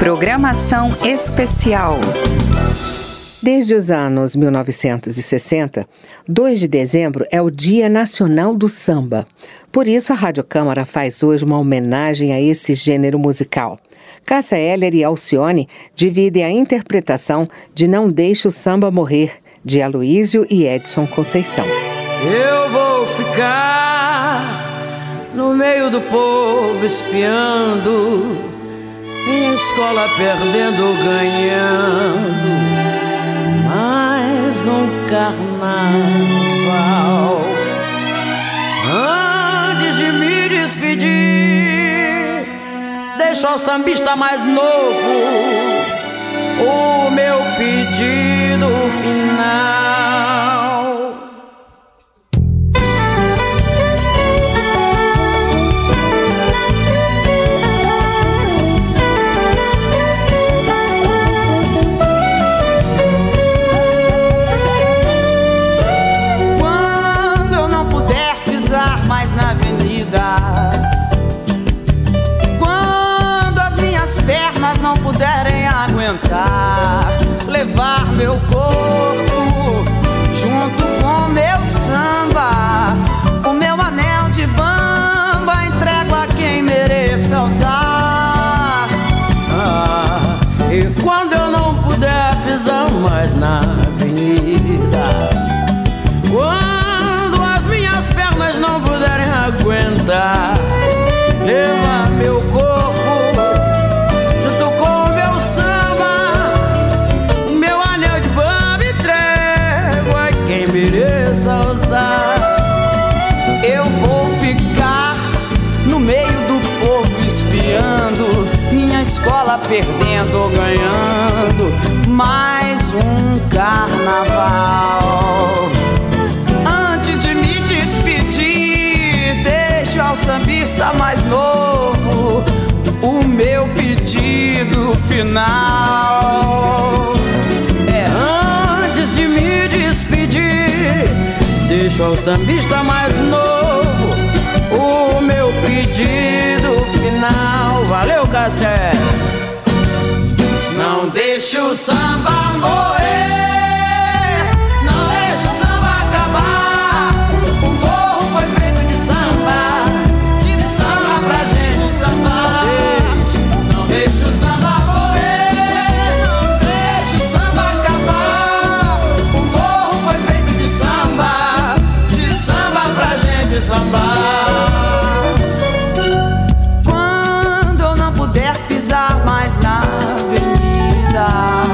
Programação especial. Desde os anos 1960, 2 de dezembro é o Dia Nacional do Samba. Por isso, a Rádio Câmara faz hoje uma homenagem a esse gênero musical. Cássia Eller e Alcione dividem a interpretação de Não Deixe o Samba Morrer, de Aloysio e Edson Conceição. Eu vou ficar no meio do povo espiando, minha escola perdendo ou ganhando, mais um carnaval. Antes de me despedir, deixo ao sambista mais novo o meu pedido final. Quando eu não puder pisar mais na avenida, quando as minhas pernas não puderem aguentar, levar meu corpo junto com meu samba, o meu anel de bamba entrego a quem mereça usar. E quando eu não puder pisar mais na avenida, quando as minhas pernas não puderem aguentar, levar meu corpo junto com meu samba, o meu anel de bamba entrego a quem mereça usar. Eu vou ficar no meio do povo espiando, minha escola perdendo ou ganhando, mais um carnaval. Antes de me despedir, deixo ao sambista mais novo o meu pedido final. Antes de me despedir, deixo ao sambista mais novo o meu pedido final. Valeu, Cássia! Não deixe o samba morrer, não deixe o samba acabar. O morro foi feito de samba pra gente sambar. Não deixe o samba morrer, não deixe o samba acabar. O morro foi feito de samba pra gente sambar. Quando eu não puder pisar mais na avenida,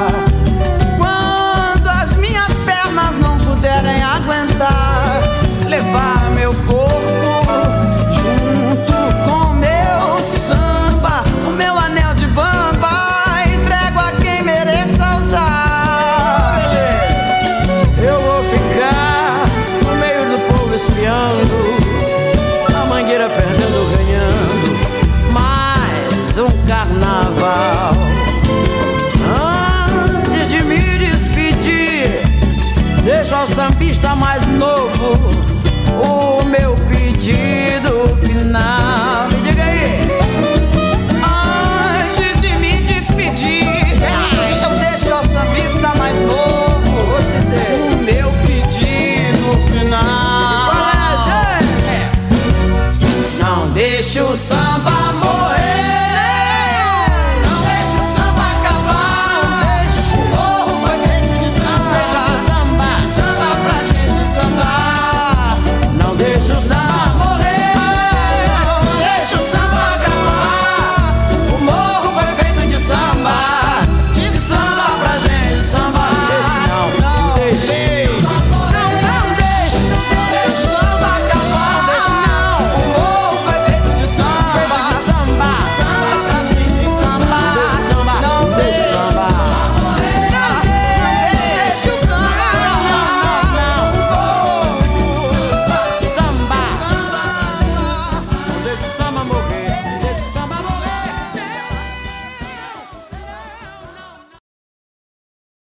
quando as minhas pernas não puderem aguentar, levar meu corpo junto com meu samba, o meu anel de bamba entrego a quem mereça usar. Eu vou ficar no meio do povo espiando, a mangueira perdendo ou ganhando, mais um carnaval.